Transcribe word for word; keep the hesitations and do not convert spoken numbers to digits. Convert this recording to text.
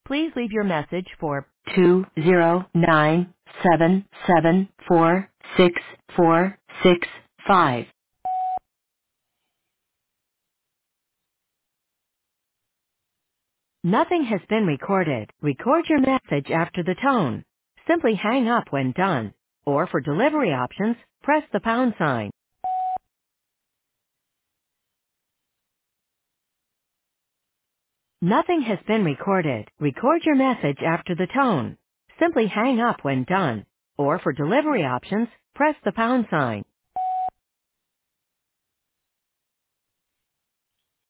Please leave your message for two zero nine seven seven four six four six five. Nothing has been recorded. Record your message after the tone. Simply hang up when done. Or for delivery options, press the pound sign. Nothing has been recorded. Record your message after the tone. Simply hang up when done. Or for delivery options, press the pound sign.